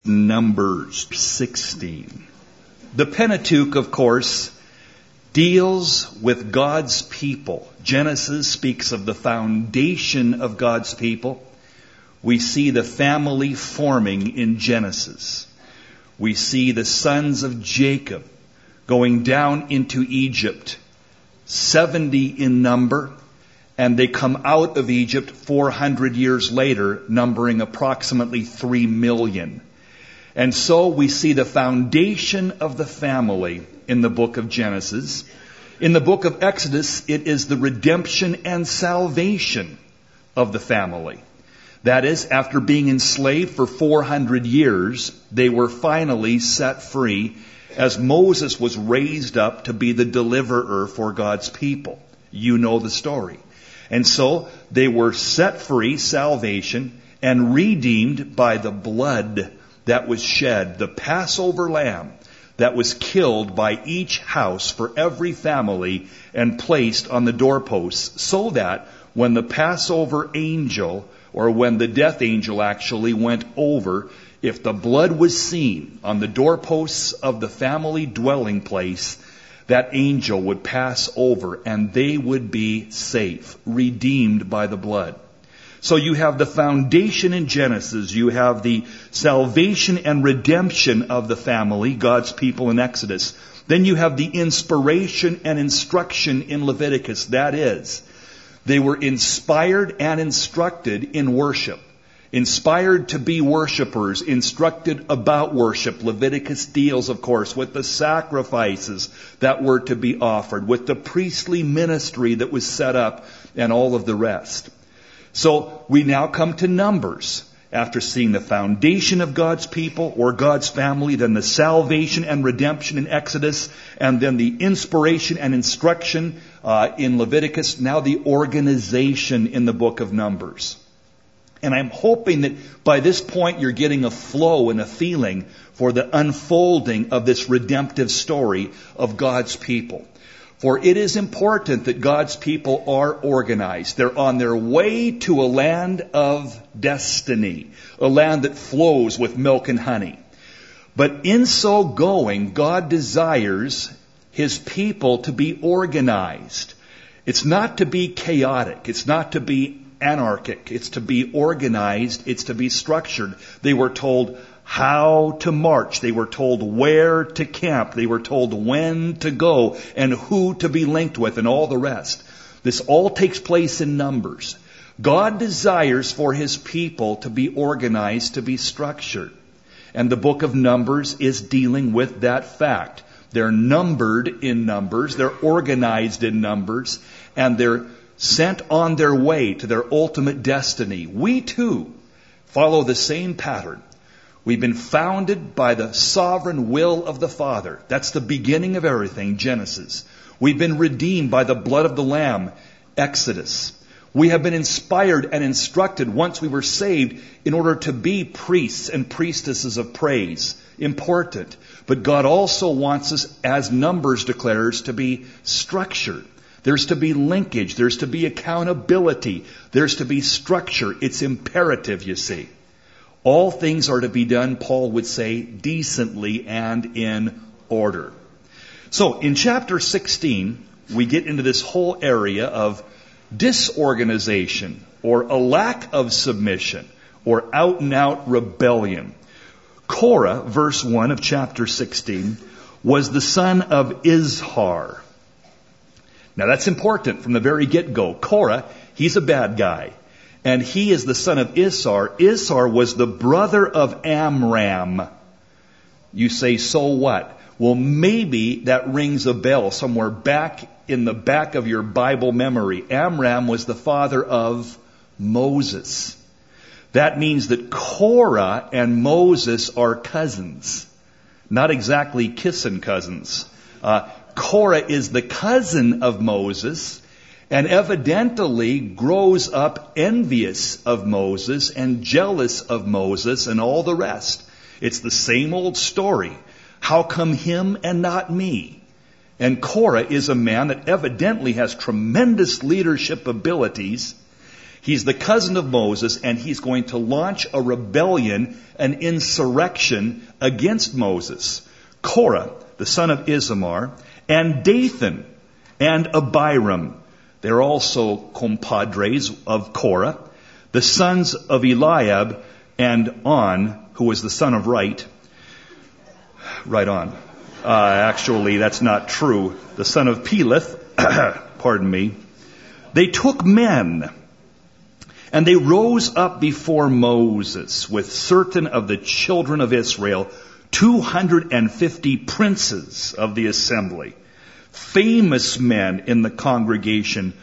Numbers 16. The Pentateuch, of course, deals with God's people. Genesis speaks of the foundation of God's people. We see the family forming in Genesis. We see the sons of Jacob going down into Egypt, 70 in number, and they come out of Egypt 400 years later, numbering approximately 3 million. And so we see the foundation of the family in the book of Genesis. In the book of Exodus, it is the redemption and salvation of the family. That is, after being enslaved for 400 years, they were finally set free as Moses was raised up to be the deliverer for God's people. You know the story. And so they were set free, salvation, and redeemed by the blood that was shed, the Passover lamb that was killed by each house for every family and placed on the doorposts, so that when the Passover angel, or when the death angel actually went over, if the blood was seen on the doorposts of the family dwelling place, that angel would pass over and they would be safe, redeemed by the blood. So you have the foundation in Genesis, you have the salvation and redemption of the family, God's people in Exodus. Then you have the inspiration and instruction in Leviticus. That is, they were inspired and instructed in worship. Inspired to be worshipers, instructed about worship. Leviticus deals, of course, with the sacrifices that were to be offered, with the priestly ministry that was set up, and all of the rest. So we now come to Numbers. After seeing the foundation of God's people or God's family, then the salvation and redemption in Exodus, and then the inspiration and instruction in Leviticus, now the organization in the book of Numbers. And I'm hoping that by this point you're getting a flow and a feeling for the unfolding of this redemptive story of God's people. For it is important that God's people are organized. They're on their way to a land of destiny, a land that flows with milk and honey. But in so going, God desires His people to be organized. It's not to be chaotic. It's not to be anarchic. It's to be organized. It's to be structured. They were told how to march. They were told where to camp. They were told when to go and who to be linked with and all the rest. This all takes place in Numbers. God desires for His people to be organized, to be structured. And the book of Numbers is dealing with that fact. They're numbered in Numbers. They're organized in Numbers. And they're sent on their way to their ultimate destiny. We too follow the same pattern. We've been founded by the sovereign will of the Father. That's the beginning of everything, Genesis. We've been redeemed by the blood of the Lamb, Exodus. We have been inspired and instructed once we were saved in order to be priests and priestesses of praise. Important. But God also wants us, as Numbers declares, to be structured. There's to be linkage. There's to be accountability. There's to be structure. It's imperative, you see. All things are to be done, Paul would say, decently and in order. So in chapter 16, we get into this whole area of disorganization or a lack of submission or out and out rebellion. Korah, verse 1 of chapter 16, was the son of Izhar. Now that's important from the very get-go. Korah, he's a bad guy. And he is the son of Izhar. Izhar was the brother of Amram. You say, so what? Well, maybe that rings a bell somewhere back in the back of your Bible memory. Amram was the father of Moses. That means that Korah and Moses are cousins. Not exactly kissing cousins. Korah is the cousin of Moses, and evidently grows up envious of Moses and jealous of Moses and all the rest. It's the same old story. How come him and not me? And Korah is a man that evidently has tremendous leadership abilities. He's the cousin of Moses, and he's going to launch a rebellion, an insurrection against Moses. Korah, the son of Ithamar, and Dathan and Abiram. They're also compadres of Korah. The sons of Eliab and On, who was the son of Right. Right on. Actually, that's not true. The son of Peleth, pardon me. They took men, and they rose up before Moses with certain of the children of Israel, 250 princes of the assembly, famous men in the congregation,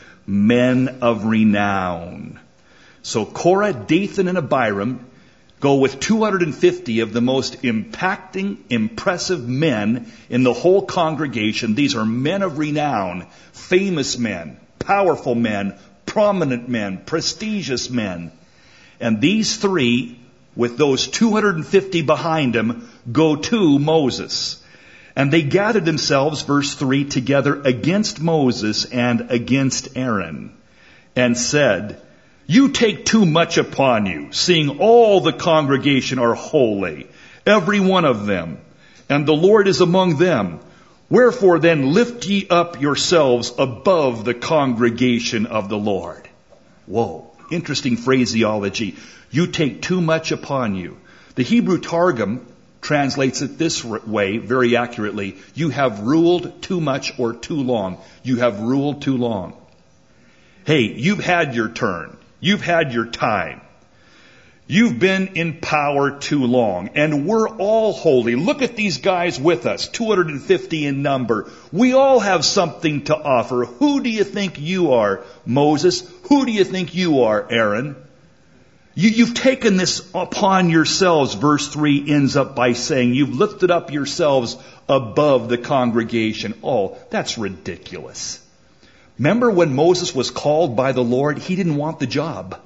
men of renown. So Korah, Dathan, and Abiram go with 250 of the most impacting, impressive men in the whole congregation. These are men of renown, famous men, powerful men, prominent men, prestigious men. And these three, with those 250 behind them, go to Moses. And they gathered themselves, verse 3, together against Moses and against Aaron, and said, "You take too much upon you, seeing all the congregation are holy, every one of them, and the Lord is among them. Wherefore then lift ye up yourselves above the congregation of the Lord." Whoa, interesting phraseology. You take too much upon you. The Hebrew Targum translates it this way very accurately. You have ruled too much or too long. You have ruled too long. Hey, you've had your turn. You've had your time. You've been in power too long, and we're all holy. Look at these guys with us, 250 in number. We all have something to offer. Who do you think you are, Moses? Who do you think you are, Aaron? You've taken this upon yourselves. Verse 3 ends up by saying, you've lifted up yourselves above the congregation. Oh, that's ridiculous. Remember when Moses was called by the Lord? He didn't want the job.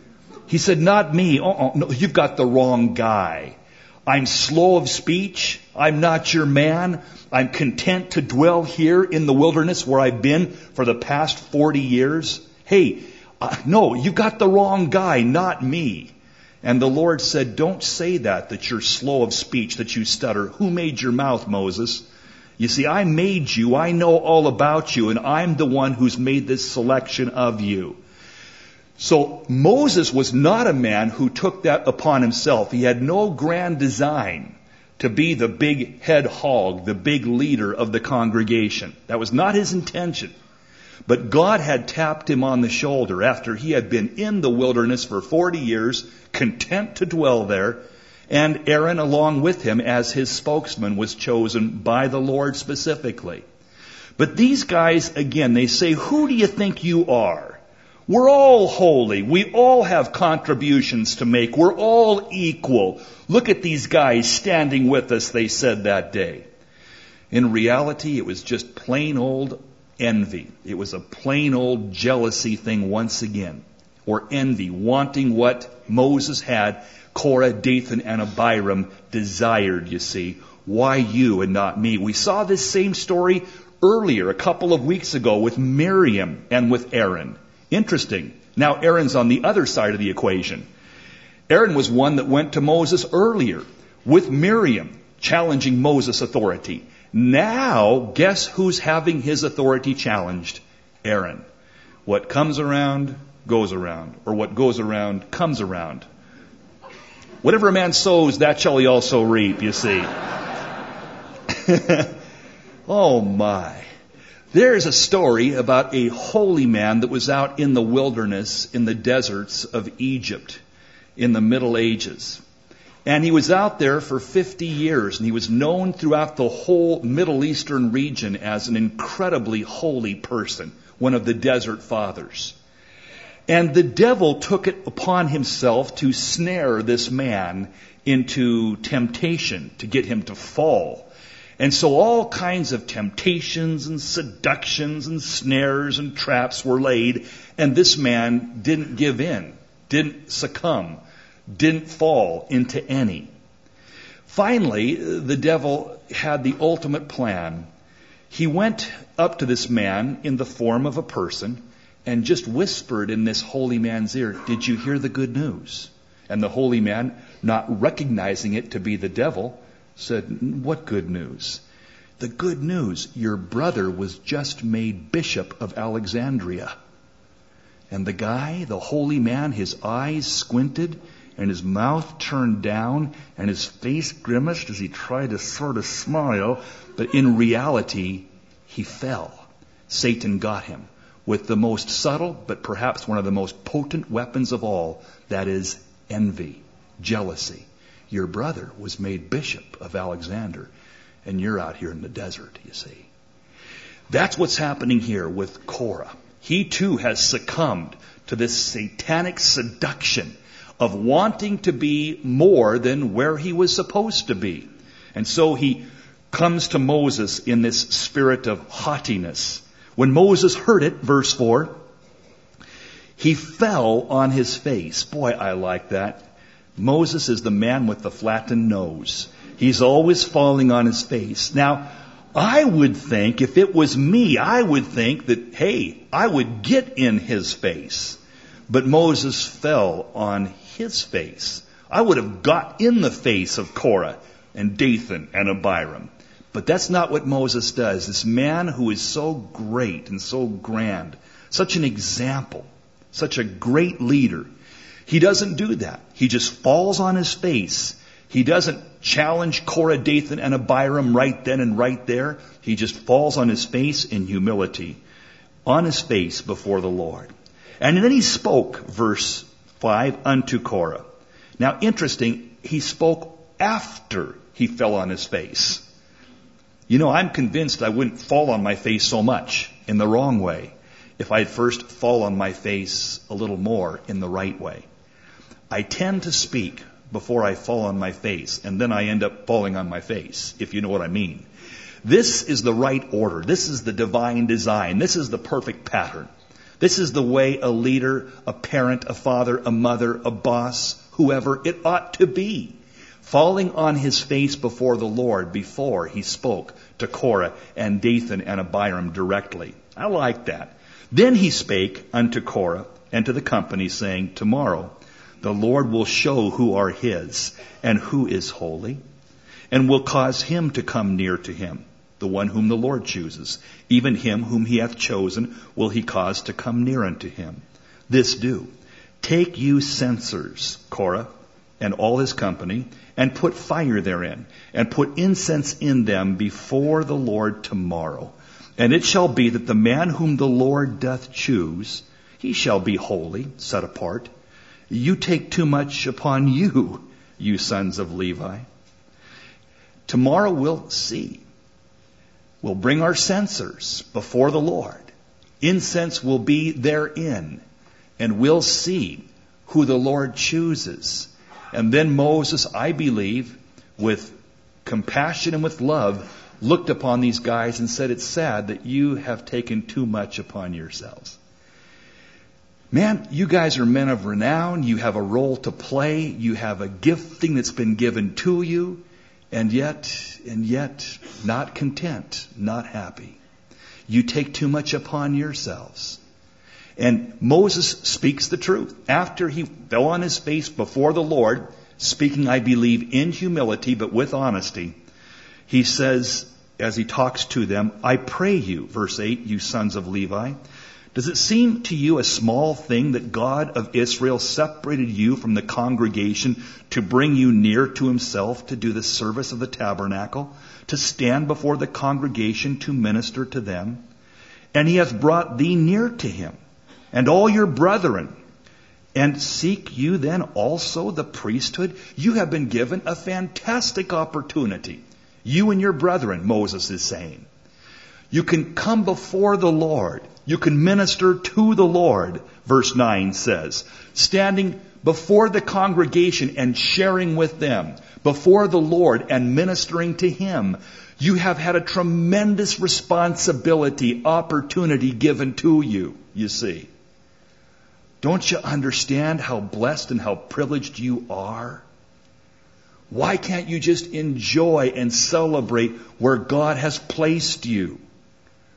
He said, not me. No, you've got the wrong guy. I'm slow of speech. I'm not your man. I'm content to dwell here in the wilderness where I've been for the past 40 years. Hey, no, you got the wrong guy, not me. And the Lord said, don't say that you're slow of speech, that you stutter. Who made your mouth, Moses? You see, I made you. I know all about you, and I'm the one who's made this selection of you. So Moses was not a man who took that upon himself. He had no grand design to be the big head hog, the big leader of the congregation. That was not his intention. But God had tapped him on the shoulder after he had been in the wilderness for 40 years, content to dwell there, and Aaron along with him as his spokesman was chosen by the Lord specifically. But these guys, again, they say, who do you think you are? We're all holy. We all have contributions to make. We're all equal. Look at these guys standing with us, they said that day. In reality, it was just plain old envy. It was a plain old jealousy thing once again. Or envy, wanting what Moses had, Korah, Dathan, and Abiram desired, you see. Why you and not me? We saw this same story earlier, a couple of weeks ago, with Miriam and with Aaron. Interesting. Now Aaron's on the other side of the equation. Aaron was one that went to Moses earlier with Miriam, challenging Moses' authority. Now, guess who's having his authority challenged? Aaron. What comes around, goes around. Or what goes around, comes around. Whatever a man sows, that shall he also reap, you see. Oh my. There's a story about a holy man that was out in the wilderness, in the deserts of Egypt, in the Middle Ages. And he was out there for 50 years, and he was known throughout the whole Middle Eastern region as an incredibly holy person, one of the desert fathers. And the devil took it upon himself to snare this man into temptation, to get him to fall. And so all kinds of temptations and seductions and snares and traps were laid, and this man didn't give in, didn't succumb, didn't fall into any. Finally, the devil had the ultimate plan. He went up to this man in the form of a person, and just whispered in this holy man's ear, "Did you hear the good news?" And the holy man, not recognizing it to be the devil, said, "What good news?" "The good news, your brother was just made Bishop of Alexandria." And the guy, the holy man, his eyes squinted and his mouth turned down and his face grimaced as he tried to sort of smile, but in reality, he fell. Satan got him with the most subtle, but perhaps one of the most potent weapons of all, that is envy, jealousy. Your brother was made Bishop of Alexander, and you're out here in the desert, you see. That's what's happening here with Korah. He too has succumbed to this satanic seduction of wanting to be more than where he was supposed to be. And so he comes to Moses in this spirit of haughtiness. When Moses heard it, verse 4, he fell on his face. Boy, I like that. Moses is the man with the flattened nose. He's always falling on his face. Now, I would think, if it was me, I would think that, hey, I would get in his face. But Moses fell on his face. I would have got in the face of Korah and Dathan and Abiram. But that's not what Moses does. This man who is so great and so grand, such an example, such a great leader, he doesn't do that. He just falls on his face. He doesn't challenge Korah, Dathan, and Abiram right then and right there. He just falls on his face in humility, on his face before the Lord. And then he spoke, verse 5, unto Korah. Now, interesting, he spoke after he fell on his face. You know, I'm convinced I wouldn't fall on my face so much in the wrong way if I'd first fall on my face a little more in the right way. I tend to speak before I fall on my face, and then I end up falling on my face, if you know what I mean. This is the right order. This is the divine design. This is the perfect pattern. This is the way a leader, a parent, a father, a mother, a boss, whoever it ought to be. Falling on his face before the Lord before he spoke to Korah and Dathan and Abiram directly. I like that. Then he spake unto Korah and to the company, saying, Tomorrow the Lord will show who are his and who is holy, and will cause him to come near to him, the one whom the Lord chooses. Even him whom he hath chosen will he cause to come near unto him. This do. Take you censers, Korah, and all his company, and put fire therein, and put incense in them before the Lord tomorrow. And it shall be that the man whom the Lord doth choose, he shall be holy, set apart. You take too much upon you, you sons of Levi. Tomorrow we'll see. We'll bring our censers before the Lord. Incense will be therein, and we'll see who the Lord chooses. And then Moses, I believe, with compassion and with love, looked upon these guys and said, it's sad that you have taken too much upon yourselves. Man, you guys are men of renown. You have a role to play. You have a gifting that's been given to you. And yet, not content, not happy. You take too much upon yourselves. And Moses speaks the truth. After he fell on his face before the Lord, speaking, I believe, in humility, but with honesty, he says, as he talks to them, I pray you, verse 8, you sons of Levi, does it seem to you a small thing that God of Israel separated you from the congregation to bring you near to himself to do the service of the tabernacle, to stand before the congregation to minister to them? And he hath brought thee near to him, and all your brethren. And seek you then also the priesthood? You have been given a fantastic opportunity. You and your brethren, Moses is saying. You can come before the Lord. You can minister to the Lord, verse 9 says. Standing before the congregation and sharing with them, before the Lord and ministering to him. You have had a tremendous responsibility, opportunity given to you, you see. Don't you understand how blessed and how privileged you are? Why can't you just enjoy and celebrate where God has placed you?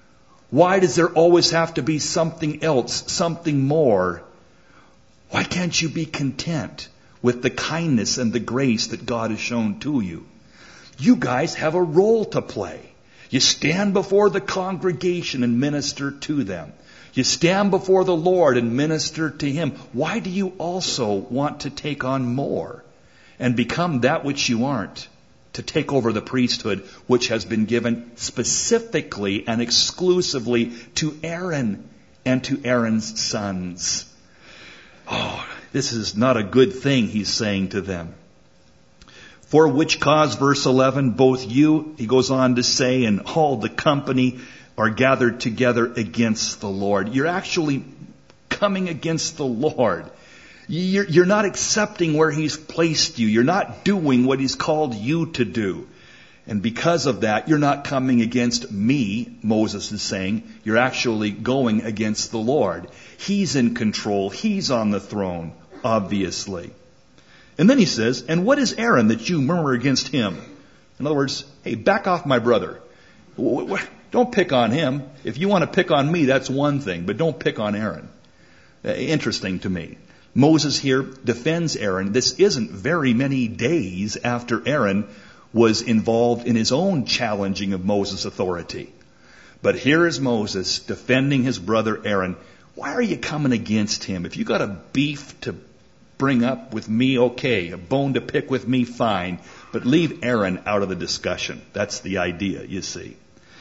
Why does there always have to be something else, something more? Why can't you be content with the kindness and the grace that God has shown to you? You guys have a role to play. You stand before the congregation and minister to them. You stand before the Lord and minister to Him. Why do you also want to take on more and become that which you aren't? To take over the priesthood, which has been given specifically and exclusively to Aaron and to Aaron's sons. Oh, this is not a good thing, he's saying to them. For which cause, verse 11, both you, he goes on to say, and all the company are gathered together against the Lord. You're actually coming against the Lord. You're not accepting where He's placed you. You're not doing what He's called you to do. And because of that, you're not coming against me, Moses is saying. You're actually going against the Lord. He's in control. He's on the throne, obviously. And then he says, and what is Aaron that you murmur against him? In other words, hey, back off my brother. Don't pick on him. If you want to pick on me, that's one thing, but don't pick on Aaron. Interesting to me. Moses here defends Aaron. This isn't very many days after Aaron was involved in his own challenging of Moses' authority. But here is Moses defending his brother Aaron. Why are you coming against him? If you got a beef to bring up with me, okay. A bone to pick with me, fine. But leave Aaron out of the discussion. That's the idea, you see.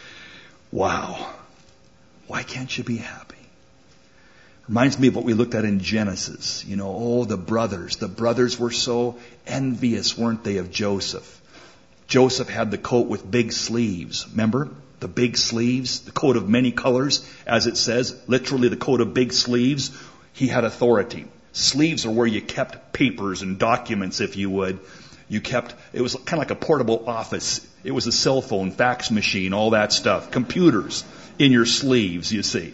Wow. Why can't you be happy? Reminds me of what we looked at in Genesis. The brothers. The brothers were so envious, weren't they, of Joseph? Joseph had the coat with big sleeves. Remember? The big sleeves, the coat of many colors, as it says, literally the coat of big sleeves. He had authority. Sleeves are where you kept papers and documents, if you would. It was kind of like a portable office. It was a cell phone, fax machine, all that stuff. Computers in your sleeves, you see.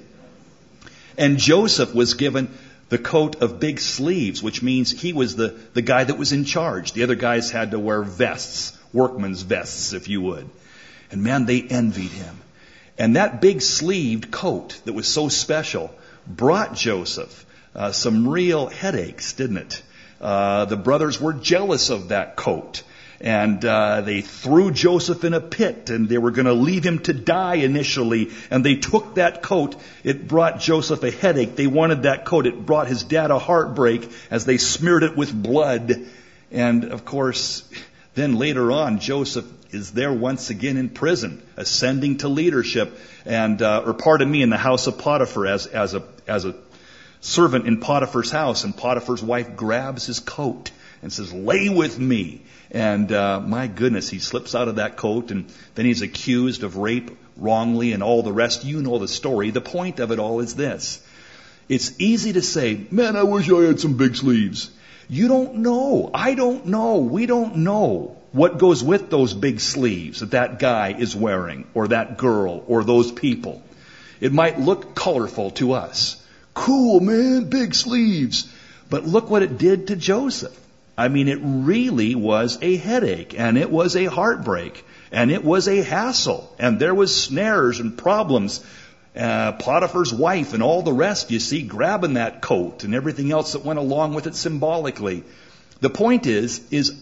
And Joseph was given the coat of big sleeves, which means he was the guy that was in charge. The other guys had to wear vests, workman's vests, if you would. And man, they envied him. And that big sleeved coat that was so special brought Joseph some real headaches, didn't it? The brothers were jealous of that coat. And they threw Joseph in a pit, and they were going to leave him to die initially. And they took that coat. It brought Joseph a headache. They wanted that coat. It brought his dad a heartbreak as they smeared it with blood. And, of course, then later on, Joseph is there once again in prison, ascending to leadership, and in the house of Potiphar as a servant in Potiphar's house. And Potiphar's wife grabs his coat and says, "Lay with me." And my goodness, he slips out of that coat, and then he's accused of rape wrongly and all the rest. You know the story. The point of it all is this. It's easy to say, "Man, I wish I had some big sleeves." You don't know. I don't know. We don't know what goes with those big sleeves that guy is wearing, or that girl, or those people. It might look colorful to us. Cool, man, big sleeves. But look what it did to Joseph. I mean, it really was a headache, and it was a heartbreak, and it was a hassle, and there was snares and problems. Potiphar's wife and all the rest, you see, grabbing that coat and everything else that went along with it symbolically. The point is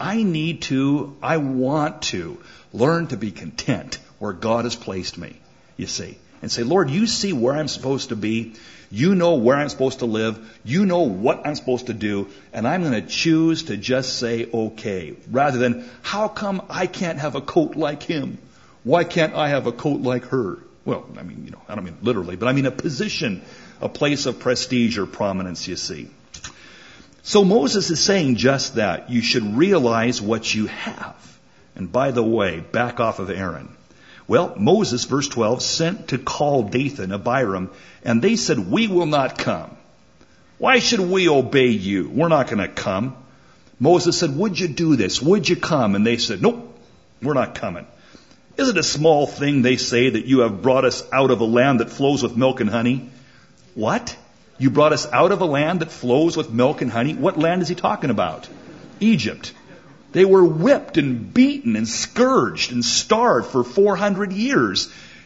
I want to learn to be content where God has placed me, you see. And say, "Lord, you see where I'm supposed to be. You know where I'm supposed to live. You know what I'm supposed to do. And I'm going to choose to just say, okay, rather than, how come I can't have a coat like him? Why can't I have a coat like her?" Well, I mean, I don't mean literally, but I mean a position, a place of prestige or prominence, you see. So Moses is saying just that. You should realize what you have. And by the way, back off of Aaron. Well, Moses, verse 12, sent to call Dathan, Abiram, and they said, "We will not come." "Why should we obey you? We're not going to come." Moses said, "Would you do this? Would you come?" And they said, "Nope, we're not coming." "Is it a small thing," they say, "that you have brought us out of a land that flows with milk and honey?" What? You brought us out of a land that flows with milk and honey? What land is he talking about? Egypt. They were whipped and beaten and scourged and starved for 400 years.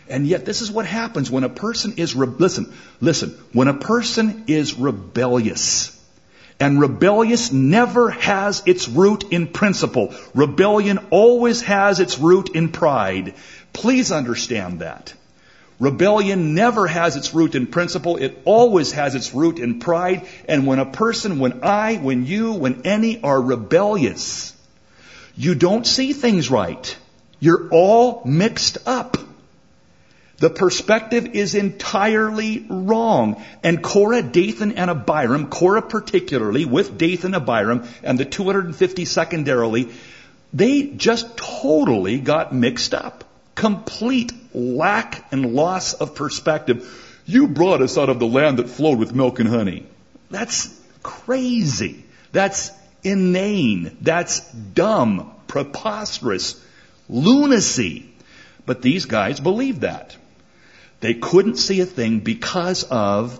And yet this is what happens when a person is, listen, when a person is rebellious. And rebellious never has its root in principle. Rebellion always has its root in pride. Please understand that. Rebellion never has its root in principle. It always has its root in pride. And when a person, when you, when any are rebellious, you don't see things right. You're all mixed up. The perspective is entirely wrong. And Korah, Dathan, and Abiram, Korah particularly, with Dathan, Abiram, and the 250 secondarily, they just totally got mixed up. Complete lack and loss of perspective. You brought us out of the land that flowed with milk and honey. That's crazy. That's inane. That's dumb, preposterous, lunacy. But these guys believed that. They couldn't see a thing because of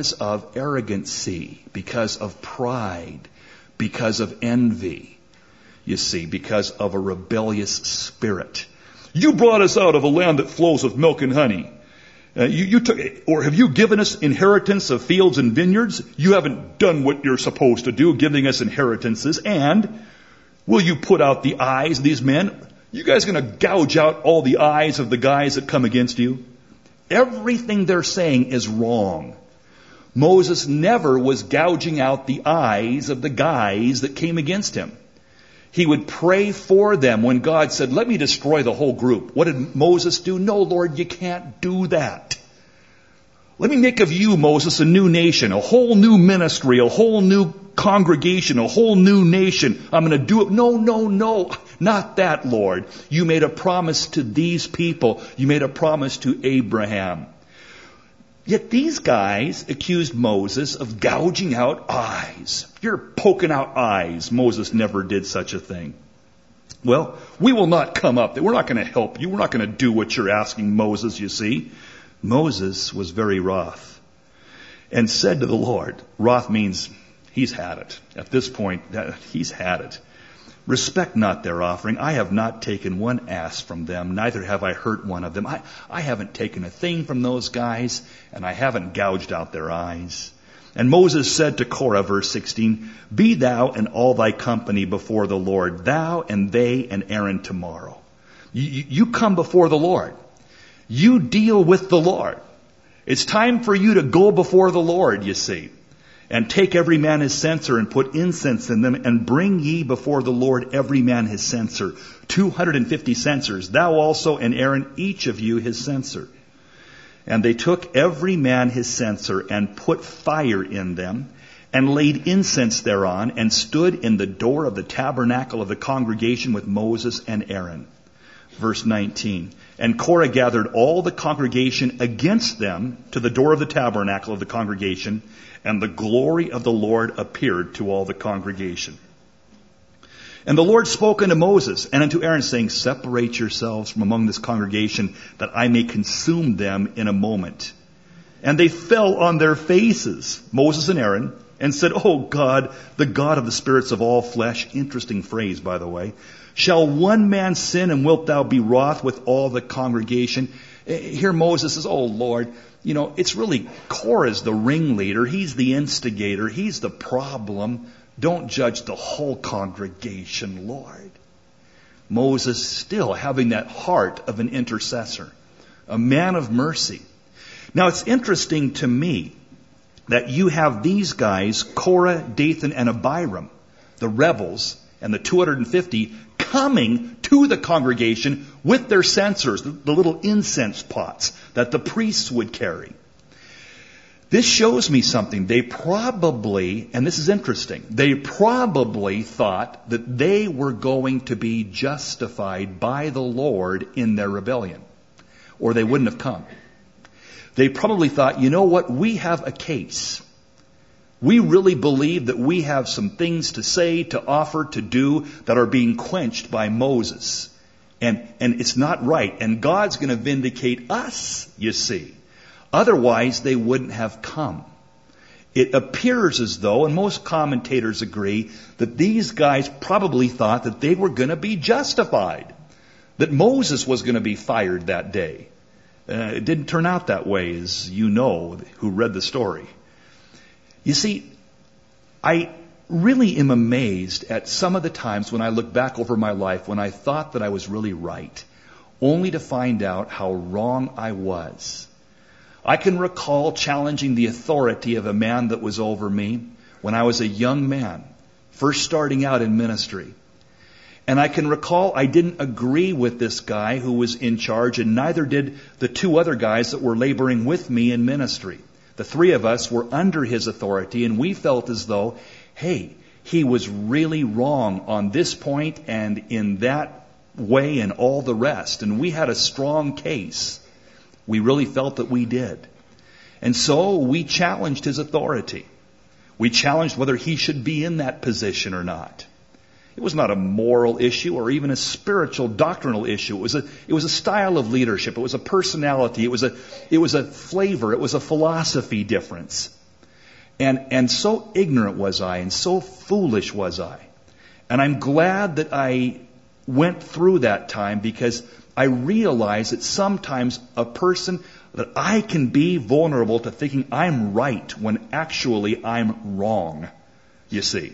arrogancy, because of pride, because of envy. You see, because of a rebellious spirit. You brought us out of a land that flows with milk and honey. Have you given us inheritance of fields and vineyards? You haven't done what you're supposed to do, giving us inheritances. And will you put out the eyes of these men? You guys going to gouge out all the eyes of the guys that come against you? Everything they're saying is wrong. Moses never was gouging out the eyes of the guys that came against him. He would pray for them when God said, let me destroy the whole group. What did Moses do? No, Lord, you can't do that. Let me make of you, Moses, a new nation, a whole new ministry, a whole new congregation, a whole new nation. I'm going to do it. No, not that, Lord. You made a promise to these people. You made a promise to Abraham. Yet these guys accused Moses of gouging out eyes. You're poking out eyes. Moses never did such a thing. Well, we will not come up. We're not going to help you. We're not going to do what you're asking, Moses, you see. Moses was very wroth and said to the Lord, wroth means he's had it. At this point, he's had it. Respect not their offering. I have not taken one ass from them, neither have I hurt one of them. I haven't taken a thing from those guys, and I haven't gouged out their eyes. And Moses said to Korah, verse 16, be thou and all thy company before the Lord, thou and they and Aaron tomorrow. You come before the Lord. You deal with the Lord. It's time for you to go before the Lord, you see. And take every man his censer and put incense in them, and bring ye before the Lord every man his censer. 250 censers, thou also and Aaron, each of you his censer. And they took every man his censer, and put fire in them, and laid incense thereon, and stood in the door of the tabernacle of the congregation with Moses and Aaron. Verse 19. And Korah gathered all the congregation against them to the door of the tabernacle of the congregation, and the glory of the Lord appeared to all the congregation. And the Lord spoke unto Moses and unto Aaron, saying, separate yourselves from among this congregation, that I may consume them in a moment. And they fell on their faces, Moses and Aaron, and said, O God, the God of the spirits of all flesh. Interesting phrase, by the way. Shall one man sin, and wilt thou be wroth with all the congregation? Here Moses says, oh Lord, it's really Korah's the ringleader. He's the instigator. He's the problem. Don't judge the whole congregation, Lord. Moses still having that heart of an intercessor, a man of mercy. Now it's interesting to me that you have these guys, Korah, Dathan, and Abiram, the rebels, and the 250 coming to the congregation with their censers, the little incense pots that the priests would carry. This shows me something. They probably, and this is interesting, they probably thought that they were going to be justified by the Lord in their rebellion, or they wouldn't have come. They probably thought, you know what, we have a case. We really believe that we have some things to say, to offer, to do that are being quenched by Moses. And it's not right. And God's going to vindicate us, you see. Otherwise, they wouldn't have come. It appears as though, and most commentators agree, that these guys probably thought that they were going to be justified. That Moses was going to be fired that day. It didn't turn out that way, as you know, who read the story. You see, I really am amazed at some of the times when I look back over my life when I thought that I was really right, only to find out how wrong I was. I can recall challenging the authority of a man that was over me when I was a young man, first starting out in ministry. And I can recall I didn't agree with this guy who was in charge, and neither did the two other guys that were laboring with me in ministry. The three of us were under his authority, and we felt as though, hey, he was really wrong on this point and in that way and all the rest. And we had a strong case. We really felt that we did. And so we challenged his authority. We challenged whether he should be in that position or not. It was not a moral issue or even a spiritual doctrinal issue. It was a style of leadership. It was a personality. It was a flavor. It was a philosophy difference. And so ignorant was I, and so foolish was I. And I'm glad that I went through that time, because I realized that sometimes a person, that I can be vulnerable to thinking I'm right when actually I'm wrong, you see.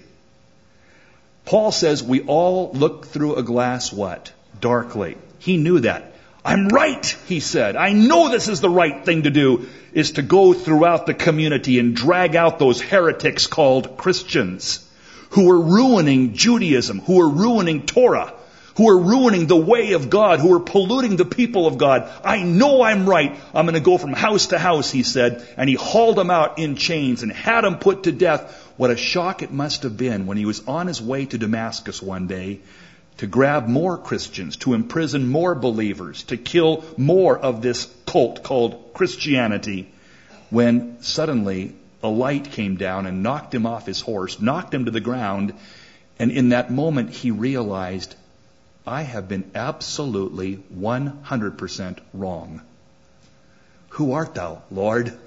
Paul says we all look through a glass what? Darkly. He knew that. I'm right, he said. I know this is the right thing to do, is to go throughout the community and drag out those heretics called Christians who are ruining Judaism, who are ruining Torah, who are ruining the way of God, who are polluting the people of God. I know I'm right. I'm going to go from house to house, he said. And he hauled them out in chains and had them put to death. What a shock it must have been when he was on his way to Damascus one day to grab more Christians, to imprison more believers, to kill more of this cult called Christianity, when suddenly a light came down and knocked him off his horse, knocked him to the ground, and in that moment he realized, I have been absolutely 100% wrong. Who art thou, Lord?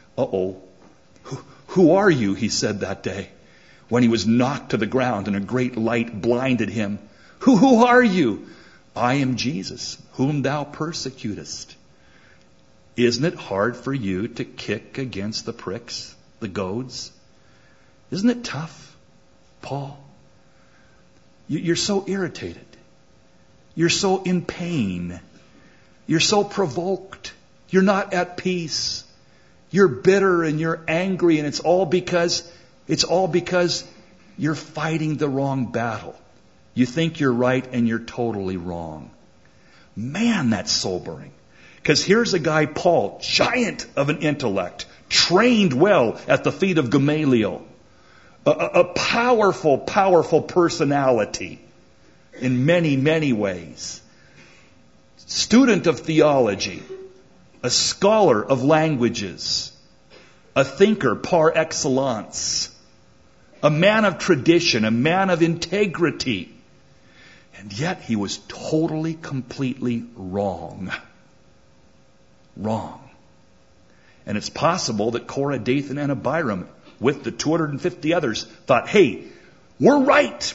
Who are you? He said that day when he was knocked to the ground and a great light blinded him. Who are you? I am Jesus, whom thou persecutest. Isn't it hard for you to kick against the pricks, the goads? Isn't it tough, Paul? You're so irritated. You're so in pain. You're so provoked. You're not at peace. You're bitter and you're angry, and it's all because you're fighting the wrong battle. You think you're right and you're totally wrong. Man, that's sobering. Because here's a guy, Paul, giant of an intellect, trained well at the feet of Gamaliel, a powerful, powerful personality in many, many ways. Student of theology, a scholar of languages, a thinker par excellence, a man of tradition, a man of integrity. And yet he was totally, completely wrong. Wrong. And it's possible that Korah, Dathan, and Abiram, with the 250 others, thought, hey, we're right.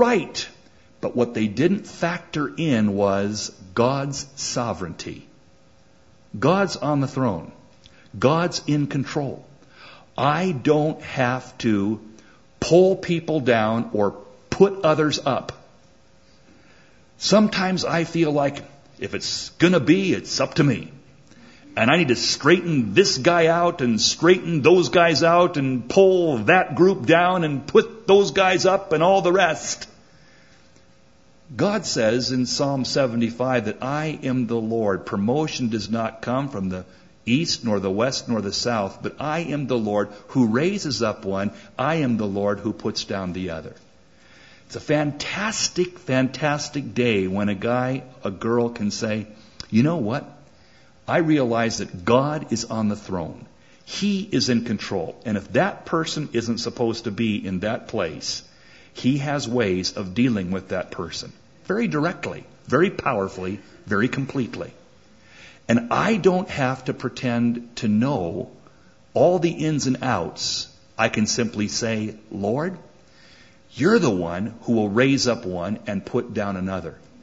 But what they didn't factor in was God's sovereignty. God's on the throne. God's in control. I don't have to pull people down or put others up. Sometimes I feel like if it's going to be, it's up to me. And I need to straighten this guy out and straighten those guys out and pull that group down and put those guys up and all the rest. God says in Psalm 75 that I am the Lord. Promotion does not come from the east nor the west nor the south, but I am the Lord who raises up one. I am the Lord who puts down the other. It's a fantastic, fantastic day when a girl can say, you know what? I realize that God is on the throne. He is in control. And if that person isn't supposed to be in that place, He has ways of dealing with that person. Very directly, very powerfully, very completely. And I don't have to pretend to know all the ins and outs. I can simply say, Lord, You're the one who will raise up one and put down another.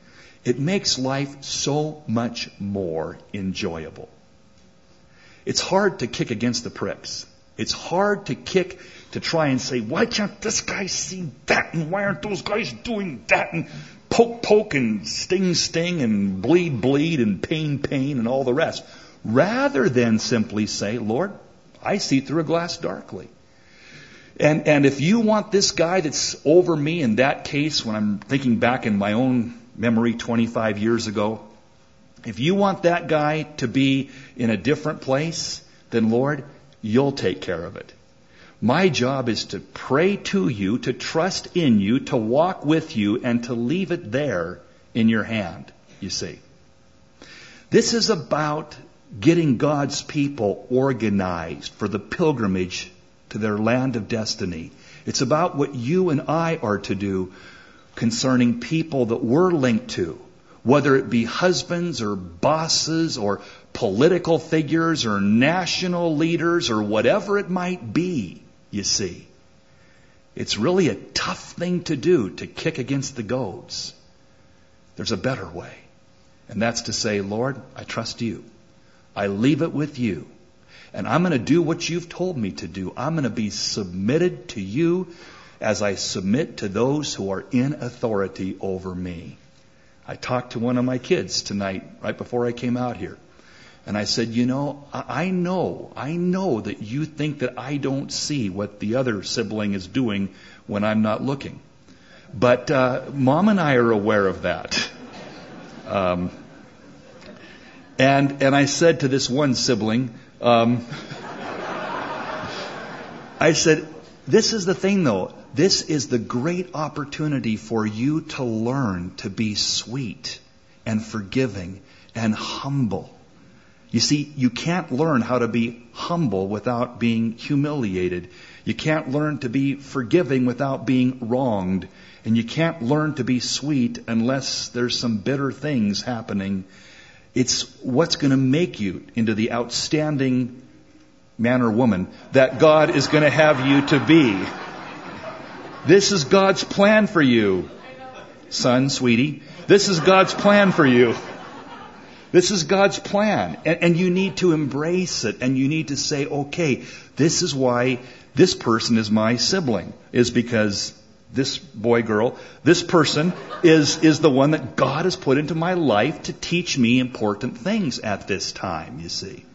it makes life so much more enjoyable. It's hard to kick against the pricks. It's hard to try and say, why can't this guy see that? And why aren't those guys doing that? And poke and sting and bleed and pain and all the rest. Rather than simply say, Lord, I see through a glass darkly. And if you want this guy that's over me in that case, when I'm thinking back in my own memory 25 years ago, if you want that guy to be in a different place, then Lord, you'll take care of it. My job is to pray to you, to trust in you, to walk with you, and to leave it there in your hand, you see. This is about getting God's people organized for the pilgrimage to their land of destiny. It's about what you and I are to do concerning people that we're linked to, whether it be husbands or bosses or political figures or national leaders or whatever it might be, you see. It's really a tough thing to do, to kick against the goads. There's a better way. And that's to say, Lord, I trust you. I leave it with you. And I'm going to do what you've told me to do. I'm going to be submitted to you as I submit to those who are in authority over me. I talked to one of my kids tonight, right before I came out here. And I said, I know that you think that I don't see what the other sibling is doing when I'm not looking. But Mom and I are aware of that. And I said to this one sibling, I said, this is the thing though. This is the great opportunity for you to learn to be sweet and forgiving and humble. You see, you can't learn how to be humble without being humiliated. You can't learn to be forgiving without being wronged. And you can't learn to be sweet unless there's some bitter things happening. It's what's going to make you into the outstanding man or woman that God is going to have you to be. This is God's plan for you, son, sweetie. This is God's plan for you. This is God's plan. And you need to embrace it. And you need to say, okay, this is why this person is my sibling. Is because this boy, girl, this person is the one that God has put into my life to teach me important things at this time, you see.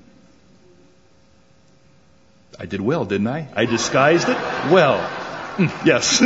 I did well, didn't I? I disguised it well. Yes.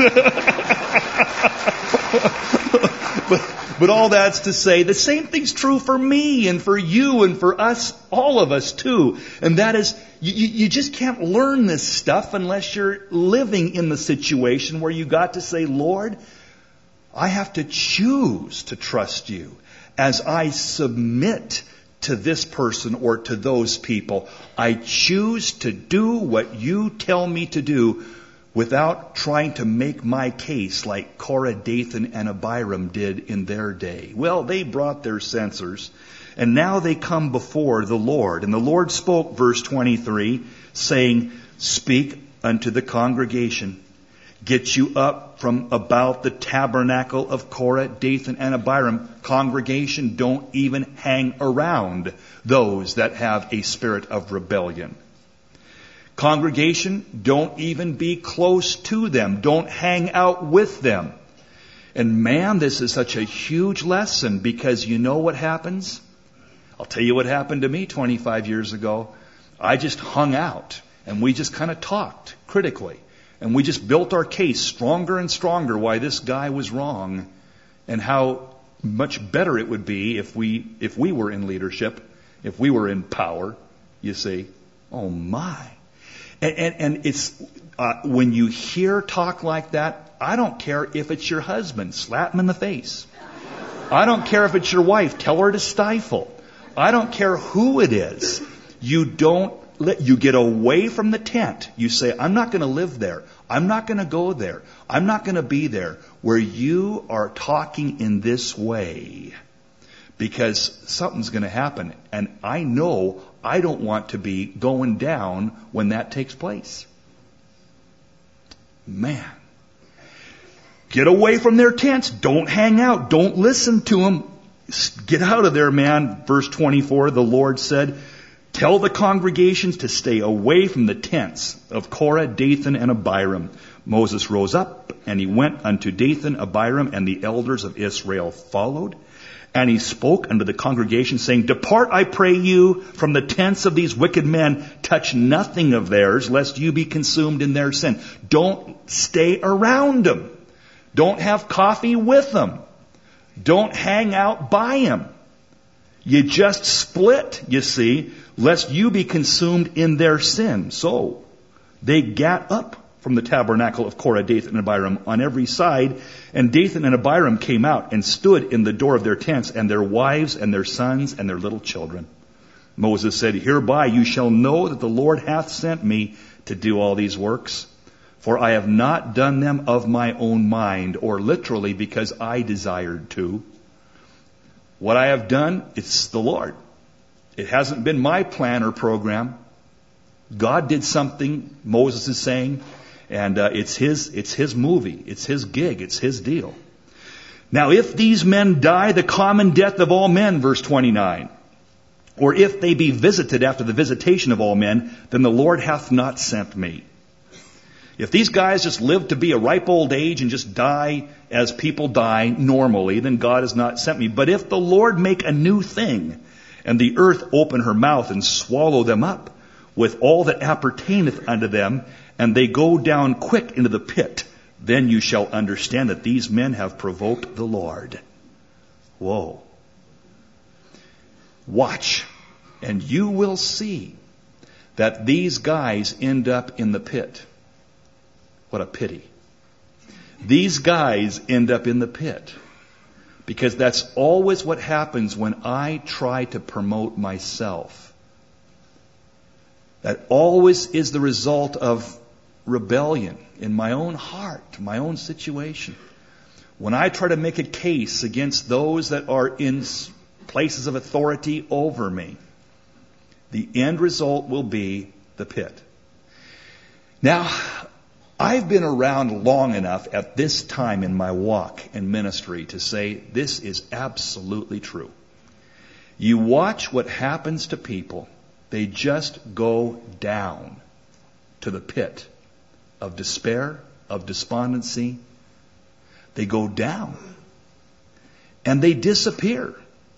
But all that's to say, the same thing's true for me and for you and for us, all of us too. And that is, you just can't learn this stuff unless you're living in the situation where you got to say, Lord, I have to choose to trust you as I submit to this person or to those people. I choose to do what you tell me to do without trying to make my case like Korah, Dathan, and Abiram did in their day. Well, they brought their censers, and now they come before the Lord. And the Lord spoke, verse 23, saying, speak unto the congregation. Get you up from about the tabernacle of Korah, Dathan, and Abiram. Congregation, don't even hang around those that have a spirit of rebellion. Congregation, don't even be close to them. Don't hang out with them. And man, this is such a huge lesson, because you know what happens? I'll tell you what happened to me 25 years ago. I just hung out and we just kind of talked critically. And we just built our case stronger and stronger why this guy was wrong and how much better it would be if we were in leadership, if we were in power, you see. Oh my. And it's when you hear talk like that, I don't care if it's your husband, slap him in the face. I don't care if it's your wife, tell her to stifle. I don't care who it is. You get away from the tent. You say, I'm not going to live there. I'm not going to go there. I'm not going to be there where you are talking in this way, because something's going to happen. And I know I don't want to be going down when that takes place. Man. Get away from their tents. Don't hang out. Don't listen to them. Get out of there, man. Verse 24, the Lord said, tell the congregations to stay away from the tents of Korah, Dathan, and Abiram. Moses rose up, and he went unto Dathan, Abiram, and the elders of Israel followed. And he spoke unto the congregation, saying, depart, I pray you, from the tents of these wicked men. Touch nothing of theirs, lest you be consumed in their sin. Don't stay around them. Don't have coffee with them. Don't hang out by them. You just split, you see, lest you be consumed in their sin. So they gat up from the tabernacle of Korah, Dathan, and Abiram on every side. And Dathan and Abiram came out and stood in the door of their tents, and their wives and their sons and their little children. Moses said, hereby you shall know that the Lord hath sent me to do all these works. For I have not done them of my own mind, or literally because I desired to. What I have done, it's the Lord. It hasn't been my plan or program. God did something, Moses is saying, and it's his movie, it's his gig, it's his deal. Now if these men die the common death of all men, verse 29, or if they be visited after the visitation of all men, then the Lord hath not sent me. If these guys just live to be a ripe old age and just die as people die normally, then God has not sent me. But if the Lord make a new thing, and the earth open her mouth and swallow them up, with all that appertaineth unto them, and they go down quick into the pit, then you shall understand that these men have provoked the Lord. Whoa. Watch, and you will see that these guys end up in the pit. What a pity. These guys end up in the pit. Because that's always what happens when I try to promote myself. That always is the result of rebellion in my own heart, my own situation. When I try to make a case against those that are in places of authority over me, the end result will be the pit. Now, I've been around long enough at this time in my walk and ministry to say this is absolutely true. You watch what happens to people. They just go down to the pit of despair, of despondency. They go down. And they disappear.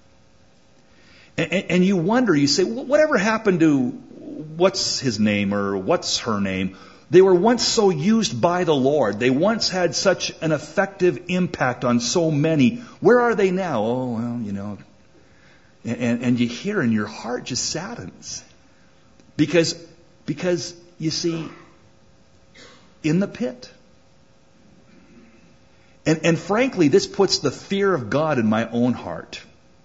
And you wonder, you say, well, whatever happened to what's his name or what's her name? They were once so used by the Lord. They once had such an effective impact on so many. Where are they now? Oh, well, you know. And you hear and your heart just saddens. Because you see, in the pit. And frankly, this puts the fear of God in my own heart.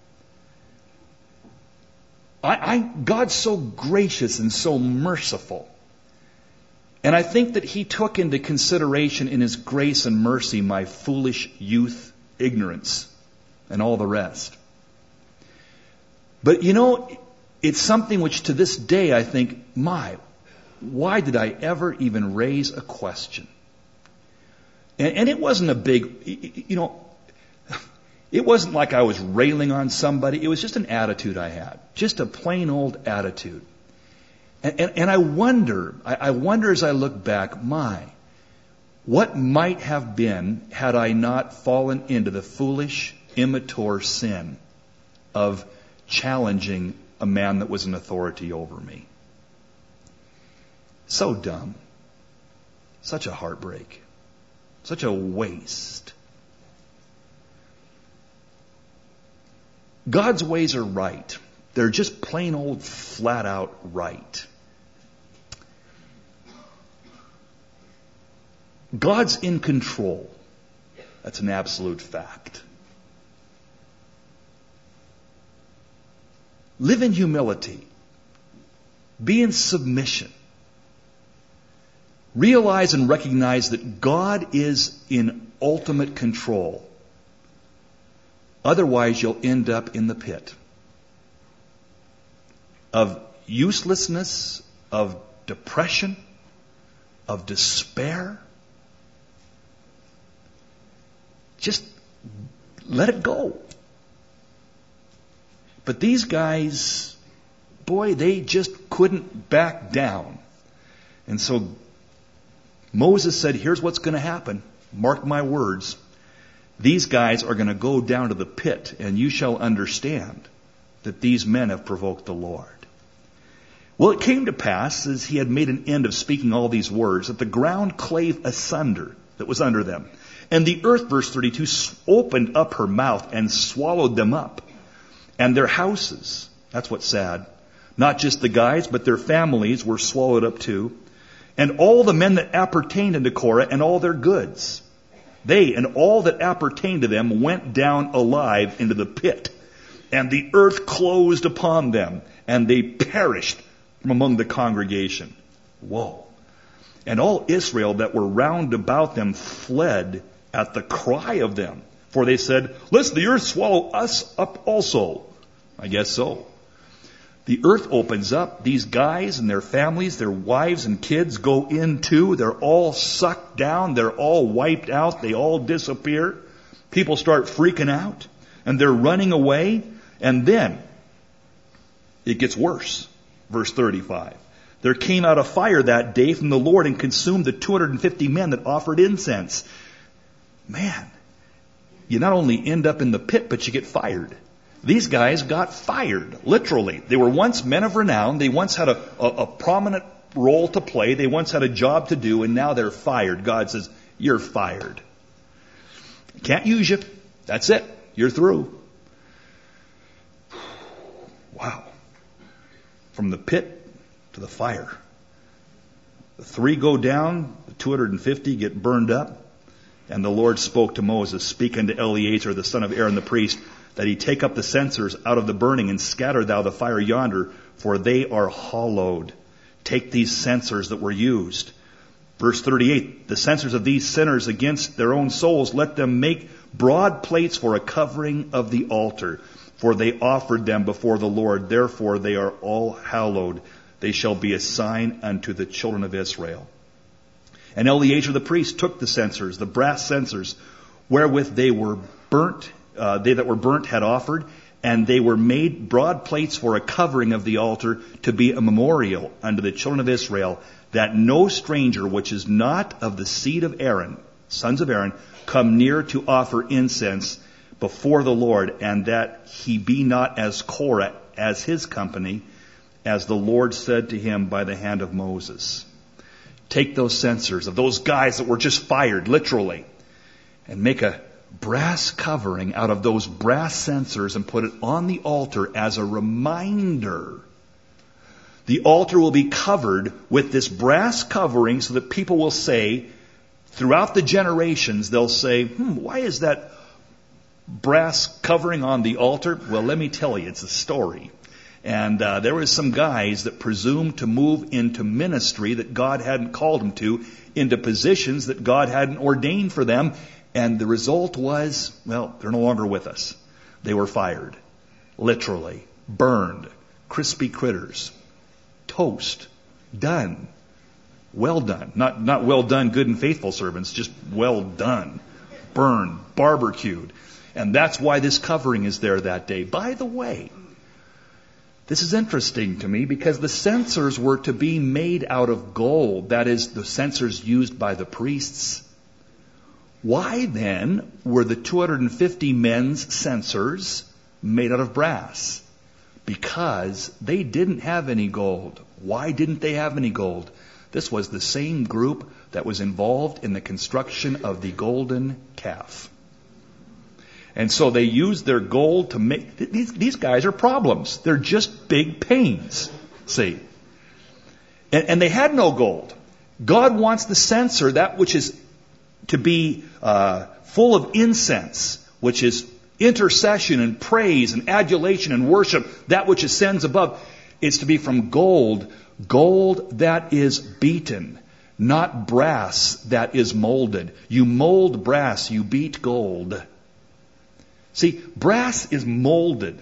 God's so gracious and so merciful. And I think that He took into consideration in His grace and mercy my foolish youth, ignorance, and all the rest. But you know, it's something which to this day I think, why did I ever even raise a question? And it wasn't a big, you know, it wasn't like I was railing on somebody. It was just an attitude I had. Just a plain old attitude. And I wonder as I look back, what might have been had I not fallen into the foolish, immature sin of challenging a man that was an authority over me. So dumb. Such a heartbreak. Such a waste. God's ways are right. They're just plain old flat out right. God's in control. That's an absolute fact. Live in humility. Be in submission. Realize and recognize that God is in ultimate control. Otherwise, you'll end up in the pit of uselessness, of depression, of despair. Just let it go. But these guys, boy, they just couldn't back down. And so Moses said, here's what's going to happen. Mark my words. These guys are going to go down to the pit, and you shall understand that these men have provoked the Lord. Well, it came to pass, as he had made an end of speaking all these words, that the ground clave asunder that was under them. And the earth, verse 32, opened up her mouth and swallowed them up. And their houses, that's what's sad, not just the guys, but their families were swallowed up too. And all the men that appertained unto Korah and all their goods, they and all that appertained to them went down alive into the pit. And the earth closed upon them, and they perished from among the congregation. Whoa. And all Israel that were round about them fled at the cry of them. For they said, lest the earth swallow us up also. I guess so. The earth opens up. These guys and their families, their wives and kids go in too. They're all sucked down. They're all wiped out. They all disappear. People start freaking out. And they're running away. And then it gets worse. Verse 35. There came out a fire that day from the Lord and consumed the 250 men that offered incense. Man, you not only end up in the pit, but you get fired. These guys got fired, literally. They were once men of renown. They once had a prominent role to play. They once had a job to do, and now they're fired. God says, you're fired. Can't use you. That's it. You're through. Wow. From the pit to the fire. The 3 go down, the 250 get burned up, and the Lord spoke to Moses, speak unto Eleazar, the son of Aaron the priest, that he take up the censers out of the burning and scatter thou the fire yonder, for they are hollowed. Take these censers that were used. Verse 38, the censers of these sinners against their own souls, let them make broad plates for a covering of the altar, for they offered them before the Lord. Therefore they are all hallowed. They shall be a sign unto the children of Israel. And Eleazar the priest took the censers, the brass censers, wherewith they were burnt, they that were burnt had offered, and they were made broad plates for a covering of the altar to be a memorial unto the children of Israel, that no stranger which is not of the seed of Aaron, sons of Aaron, come near to offer incense before the Lord, and that he be not as Korah as his company, as the Lord said to him by the hand of Moses. Take those censers of those guys that were just fired, literally, and make a brass covering out of those brass censers and put it on the altar as a reminder. The altar will be covered with this brass covering so that people will say, throughout the generations, they'll say, why is that brass covering on the altar? Well, let me tell you, it's a story. And there was some guys that presumed to move into ministry that God hadn't called them to, into positions that God hadn't ordained for them. And the result was, well, they're no longer with us. They were fired. Literally. Burned. Crispy critters. Toast. Done. Well done. Not well done, good and faithful servants, just well done. Burned. Barbecued. And that's why this covering is there that day. By the way, this is interesting to me because the censers were to be made out of gold. That is, the censers used by the priests. Why then were the 250 men's censers made out of brass? Because they didn't have any gold. Why didn't they have any gold? This was the same group that was involved in the construction of the golden calf. And so they used their gold to make... These guys are problems. They're just big pains. See? And they had no gold. God wants the censer, that which is to be full of incense, which is intercession and praise and adulation and worship, that which ascends above, is to be from gold. Gold that is beaten, not brass that is molded. You mold brass, you beat gold. See, brass is molded.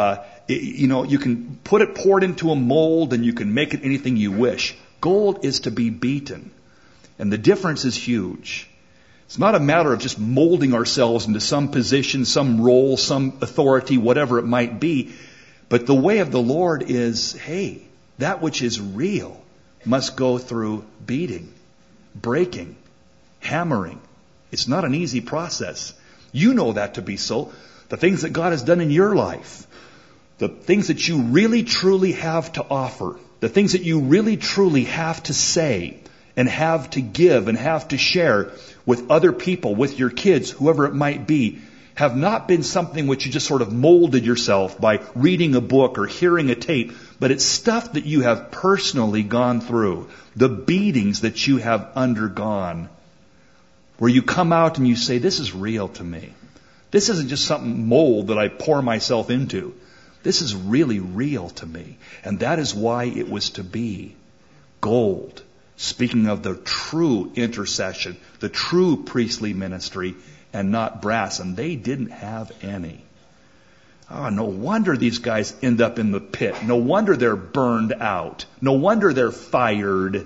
You can pour it into a mold and you can make it anything you wish. Gold is to be beaten. And the difference is huge. It's not a matter of just molding ourselves into some position, some role, some authority, whatever it might be. But the way of the Lord is, hey, that which is real must go through beating, breaking, hammering. It's not an easy process. You know that to be so. The things that God has done in your life, the things that you really truly have to offer, the things that you really truly have to say and have to give and have to share with other people, with your kids, whoever it might be, have not been something which you just sort of molded yourself by reading a book or hearing a tape, but it's stuff that you have personally gone through, the beatings that you have undergone, where you come out and you say, this is real to me. This isn't just something mold that I pour myself into. This is really real to me. And that is why it was to be gold. Speaking of the true intercession, the true priestly ministry, and not brass. And they didn't have any. Oh, no wonder these guys end up in the pit. No wonder they're burned out. No wonder they're fired.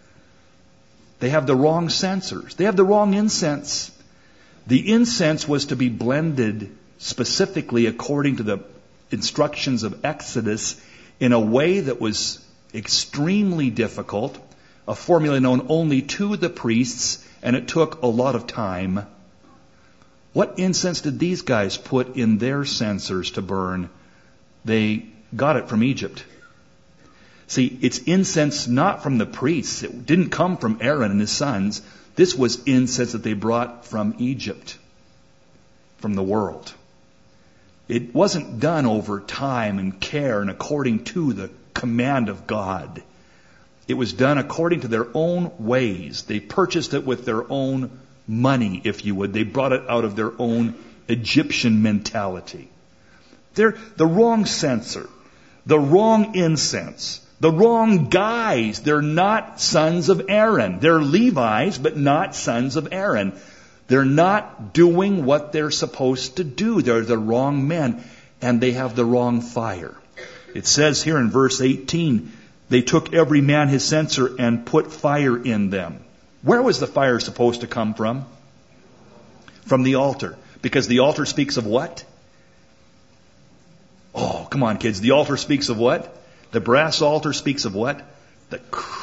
They have the wrong censers. They have the wrong incense. The incense was to be blended specifically according to the instructions of Exodus in a way that was extremely difficult, a formula known only to the priests, and it took a lot of time. What incense did these guys put in their censers to burn? They got it from Egypt. See, it's incense not from the priests. It didn't come from Aaron and his sons. This was incense that they brought from Egypt, from the world. It wasn't done over time and care and according to the command of God. It was done according to their own ways. They purchased it with their own money, if you would. They brought it out of their own Egyptian mentality. They're the wrong censer, the wrong incense, the wrong guys. They're not sons of Aaron. They're Levites, but not sons of Aaron. They're not doing what they're supposed to do. They're the wrong men, and they have the wrong fire. It says here in verse 18, they took every man his censer and put fire in them. Where was the fire supposed to come from? From the altar. Because the altar speaks of what? Oh, come on, kids. The altar speaks of what? The brass altar speaks of what? The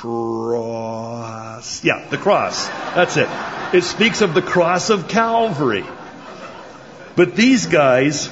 cross. Yeah, the cross. That's it. It speaks of the cross of Calvary. But these guys,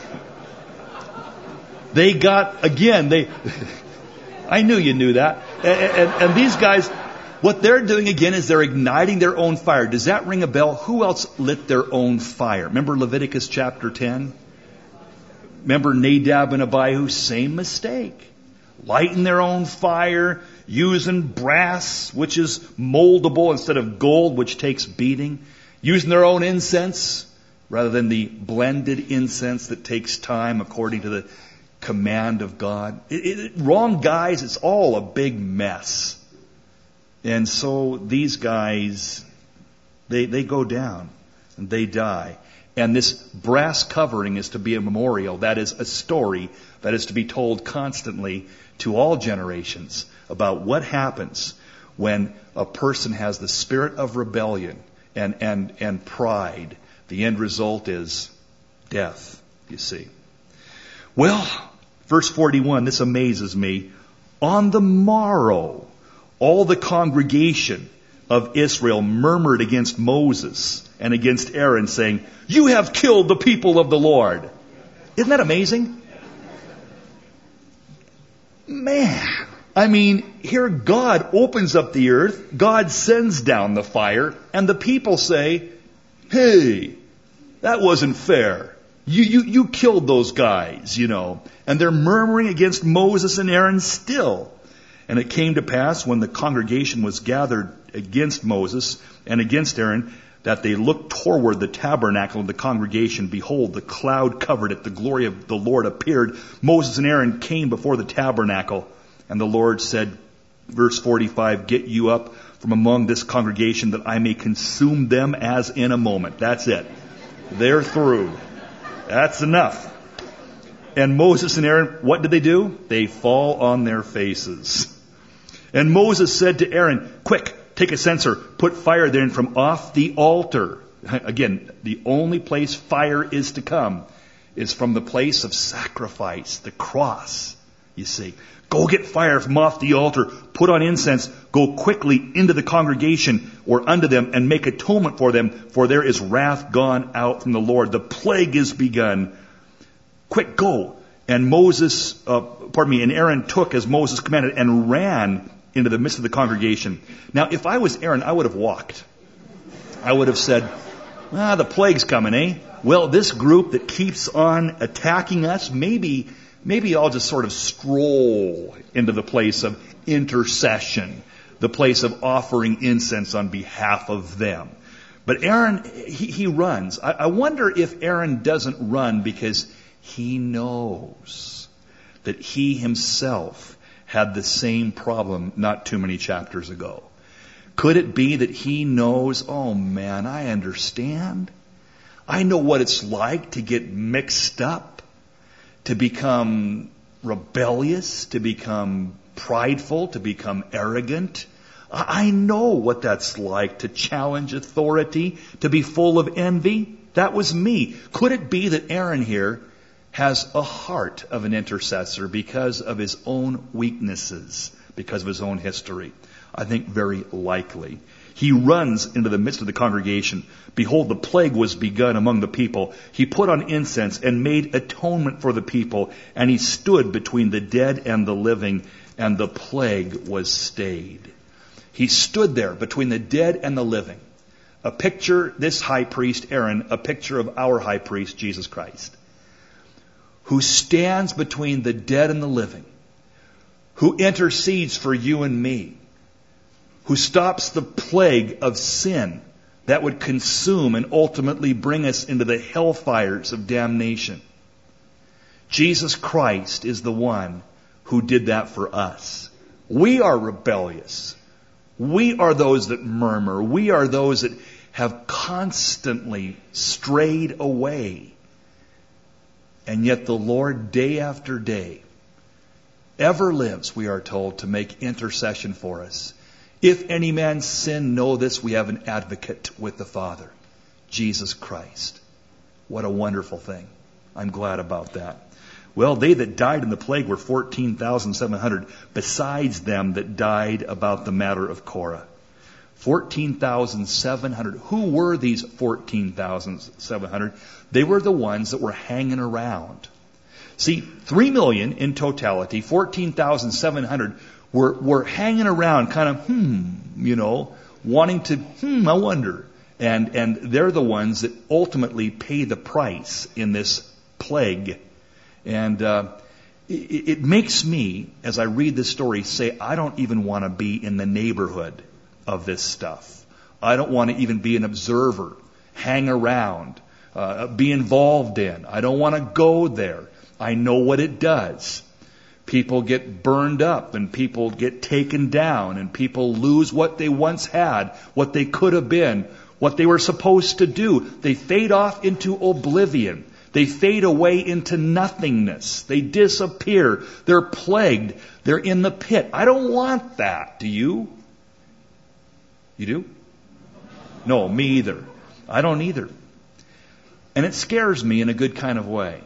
they got, again, I knew you knew that. And these guys, what they're doing again is they're igniting their own fire. Does that ring a bell? Who else lit their own fire? Remember Leviticus chapter 10? Remember Nadab and Abihu? Same mistake. Lighting their own fire, using brass, which is moldable, instead of gold, which takes beating. Using their own incense, rather than the blended incense that takes time according to the command of God. Wrong guys, it's all a big mess. And so these guys, they go down and they die. And this brass covering is to be a memorial. That is a story that is to be told constantly to all generations about what happens when a person has the spirit of rebellion and pride. The end result is death, you see. Well, verse 41, this amazes me. On the morrow, all the congregation of Israel murmured against Moses and against Aaron, saying, "You have killed the people of the Lord." Isn't that amazing? Man, I mean, here God opens up the earth, God sends down the fire, and the people say, "Hey, that wasn't fair. You killed those guys, you know." And they're murmuring against Moses and Aaron still. And it came to pass when the congregation was gathered against Moses and against Aaron, that they looked toward the tabernacle of the congregation. Behold, the cloud covered it. The glory of the Lord appeared. Moses and Aaron came before the tabernacle. And the Lord said, verse 45, "Get you up from among this congregation that I may consume them as in a moment." That's it. They're through. That's enough. And Moses and Aaron, what did they do? They fall on their faces. And Moses said to Aaron, "Quick, take a censer, put fire therein from off the altar." Again, the only place fire is to come is from the place of sacrifice, the cross, you see. Go get fire from off the altar, put on incense, go quickly into the congregation or unto them and make atonement for them, for there is wrath gone out from the Lord. The plague is begun. Quick, go. And and Aaron took as Moses commanded and ran into the midst of the congregation. Now, if I was Aaron, I would have walked. I would have said, the plague's coming, eh? Well, this group that keeps on attacking us, maybe I'll just sort of stroll into the place of intercession, the place of offering incense on behalf of them. But Aaron, he runs. I wonder if Aaron doesn't run because he knows that he himself had the same problem not too many chapters ago. Could it be that he knows, oh man, I understand. I know what it's like to get mixed up, to become rebellious, to become prideful, to become arrogant. I know what that's like to challenge authority, to be full of envy. That was me. Could it be that Aaron here has a heart of an intercessor because of his own weaknesses, because of his own history? I think very likely. He runs into the midst of the congregation. Behold, the plague was begun among the people. He put on incense and made atonement for the people, and he stood between the dead and the living, and the plague was stayed. He stood there between the dead and the living. A picture, this high priest Aaron, a picture of our high priest Jesus Christ, who stands between the dead and the living, who intercedes for you and me, who stops the plague of sin that would consume and ultimately bring us into the hellfires of damnation. Jesus Christ is the one who did that for us. We are rebellious. We are those that murmur. We are those that have constantly strayed away. And yet the Lord, day after day, ever lives, we are told, to make intercession for us. If any man sin, know this, we have an advocate with the Father, Jesus Christ. What a wonderful thing. I'm glad about that. Well, they that died in the plague were 14,700, besides them that died about the matter of Korah. 14,700. Who were these 14,700? They were the ones that were hanging around. See, 3 million in totality, 14,700 were hanging around, kind of, wanting to, I wonder. And they're the ones that ultimately pay the price in this plague. And it makes me, as I read this story, say, I don't even want to be in the neighborhood of this stuff. I don't want to even be an observer, hang around, be involved in. I don't want to go there. I know what it does. People get burned up and people get taken down and people lose what they once had, what they could have been, what they were supposed to do. They fade off into oblivion. They fade away into nothingness. They disappear. They're plagued. They're in the pit. I don't want that. Do you? You do? No, me either. I don't either. And it scares me in a good kind of way.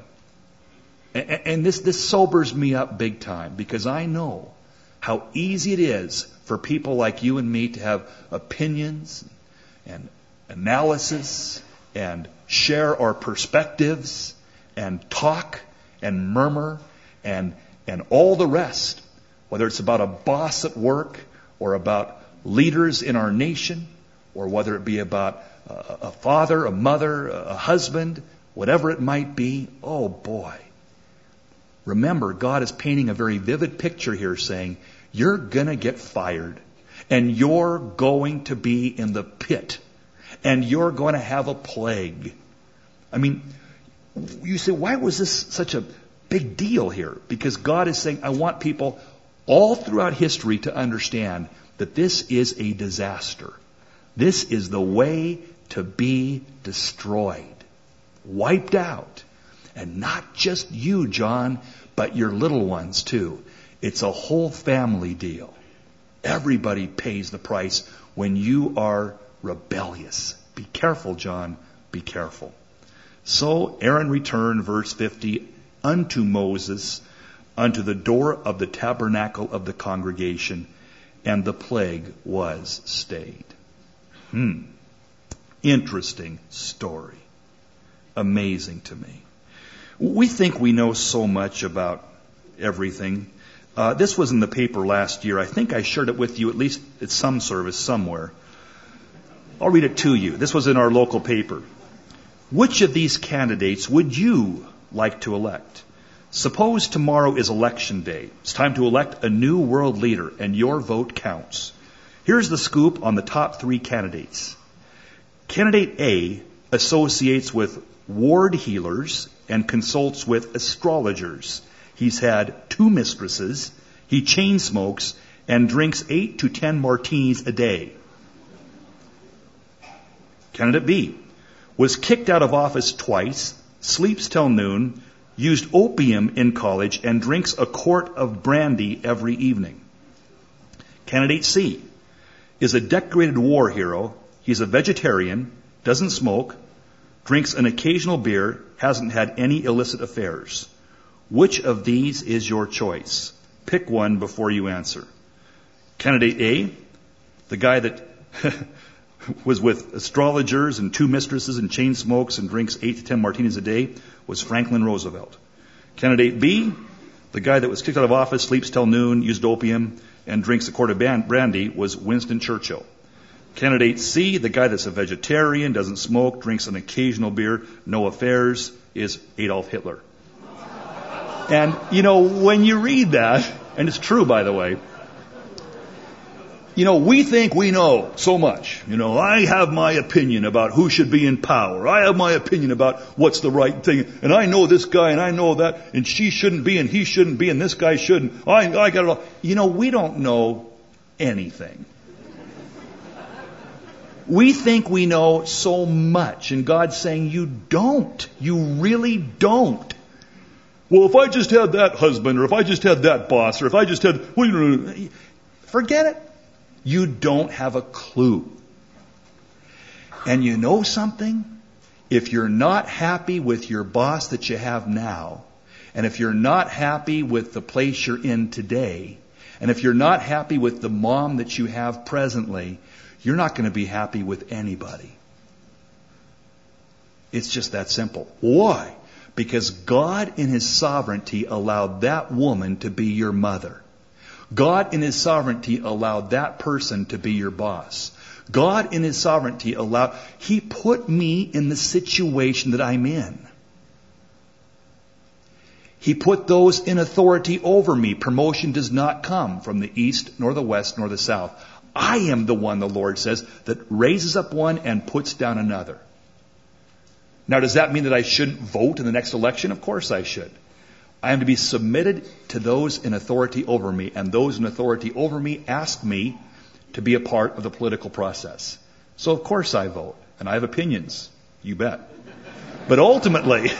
And this sobers me up big time, because I know how easy it is for people like you and me to have opinions and analysis and share our perspectives and talk and murmur and all the rest, whether it's about a boss at work or about leaders in our nation, or whether it be about a father, a mother, a husband, whatever it might be. Oh boy. Remember, God is painting a very vivid picture here, saying, you're going to get fired, and you're going to be in the pit, and you're going to have a plague. I mean, you say, why was this such a big deal here? Because God is saying, I want people all throughout history to understand that this is a disaster. This is the way to be destroyed, wiped out. And not just you, John, but your little ones too. It's a whole family deal. Everybody pays the price when you are rebellious. Be careful, John. Be careful. So Aaron returned, verse 50, unto Moses, unto the door of the tabernacle of the congregation, and the plague was stayed. Interesting story. Amazing to me. We think we know so much about everything. This was in the paper last year. I think I shared it with you at least at some service somewhere. I'll read it to you. This was in our local paper. Which of these candidates would you like to elect? Suppose tomorrow is election day. It's time to elect a new world leader, and your vote counts. Here's the scoop on the top 3 candidates. Candidate A associates with ward healers and consults with astrologers. He's had 2 mistresses. He chain smokes and drinks 8 to 10 martinis a day. Candidate B was kicked out of office twice, sleeps till noon, used opium in college, and drinks a quart of brandy every evening. Candidate C is a decorated war hero. He's a vegetarian, doesn't smoke, drinks an occasional beer, hasn't had any illicit affairs. Which of these is your choice? Pick one before you answer. Candidate A, the guy that was with astrologers and 2 mistresses and chain smokes and drinks 8 to 10 martinis a day, was Franklin Roosevelt. Candidate B, the guy that was kicked out of office, sleeps till noon, used opium, and drinks a quart of brandy, was Winston Churchill. Candidate C, the guy that's a vegetarian, doesn't smoke, drinks an occasional beer, no affairs, is Adolf Hitler. And, when you read that, and it's true, by the way, we think we know so much. I have my opinion about who should be in power. I have my opinion about what's the right thing. And I know this guy and I know that. And she shouldn't be and he shouldn't be and this guy shouldn't. I got it all. We don't know anything. We think we know so much. And God's saying, you don't. You really don't. Well, if I just had that husband, or if I just had that boss, or if I just had... Forget it. You don't have a clue. And you know something? If you're not happy with your boss that you have now, and if you're not happy with the place you're in today, and if you're not happy with the mom that you have presently, you're not going to be happy with anybody. It's just that simple. Why? Because God in His sovereignty allowed that woman to be your mother. God in His sovereignty allowed that person to be your boss. God in His sovereignty He put me in the situation that I'm in. He put those in authority over me. Promotion does not come from the east, nor the west, nor the south. I am the one, the Lord says, that raises up one and puts down another. Now, does that mean that I shouldn't vote in the next election? Of course I should. I am to be submitted to those in authority over me, and those in authority over me ask me to be a part of the political process. So of course I vote, and I have opinions, you bet. But ultimately,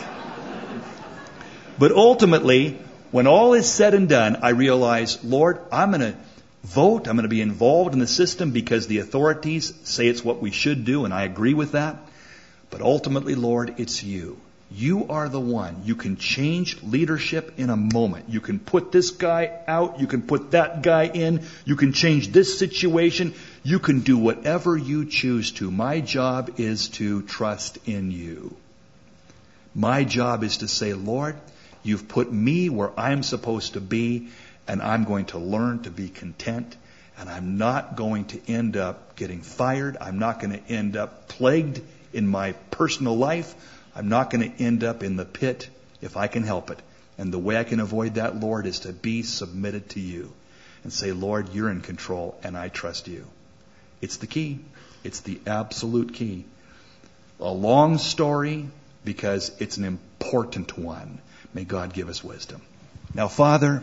when all is said and done, I realize, Lord, I'm going to vote, I'm going to be involved in the system because the authorities say it's what we should do, and I agree with that. But ultimately, Lord, it's you. You are the one. You can change leadership in a moment. You can put this guy out. You can put that guy in. You can change this situation. You can do whatever you choose to. My job is to trust in you. My job is to say, Lord, you've put me where I'm supposed to be, and I'm going to learn to be content. And I'm not going to end up getting fired. I'm not going to end up plagued in my personal life. I'm not going to end up in the pit if I can help it. And the way I can avoid that, Lord, is to be submitted to you and say, Lord, you're in control and I trust you. It's the key. It's the absolute key. A long story because it's an important one. May God give us wisdom. Now, Father,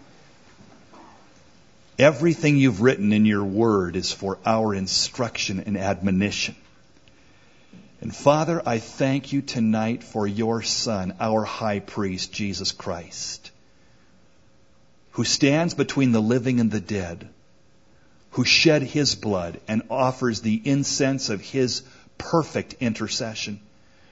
everything you've written in your word is for our instruction and admonition. And Father, I thank you tonight for your Son, our high priest, Jesus Christ, who stands between the living and the dead, who shed his blood and offers the incense of his perfect intercession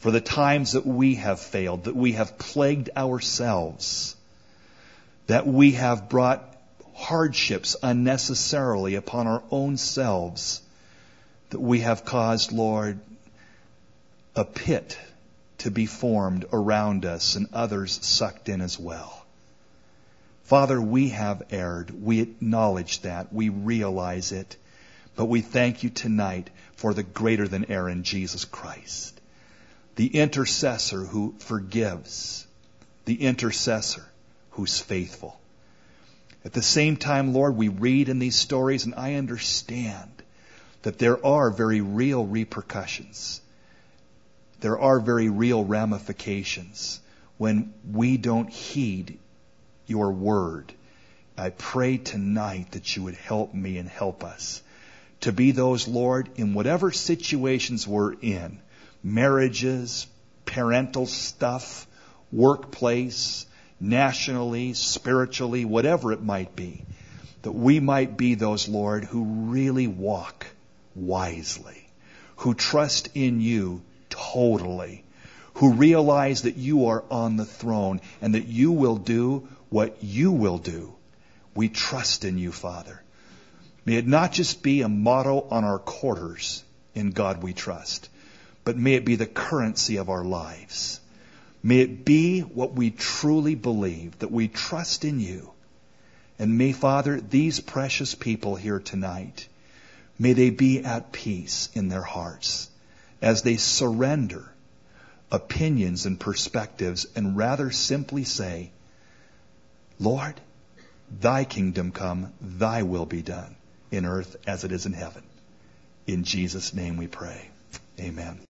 for the times that we have failed, that we have plagued ourselves, that we have brought hardships unnecessarily upon our own selves, that we have caused, Lord, a pit to be formed around us and others sucked in as well. Father, we have erred. We acknowledge that. We realize it. But we thank you tonight for the greater than error, Jesus Christ, the intercessor who forgives, the intercessor who's faithful. At the same time, Lord, we read in these stories, and I understand that there are very real repercussions. There are very real ramifications when we don't heed your word. I pray tonight that you would help me and help us to be those, Lord, in whatever situations we're in, marriages, parental stuff, workplace, nationally, spiritually, whatever it might be, that we might be those, Lord, who really walk wisely, who trust in you totally, who realize that you are on the throne and that you will do what you will do. We trust in you, Father. May it not just be a motto on our quarters, in God we trust, but may it be the currency of our lives. May it be what we truly believe, that we trust in you. And may, Father, these precious people here tonight, may they be at peace in their hearts as they surrender opinions and perspectives and rather simply say, Lord, thy kingdom come, thy will be done in earth as it is in heaven. In Jesus' name we pray. Amen.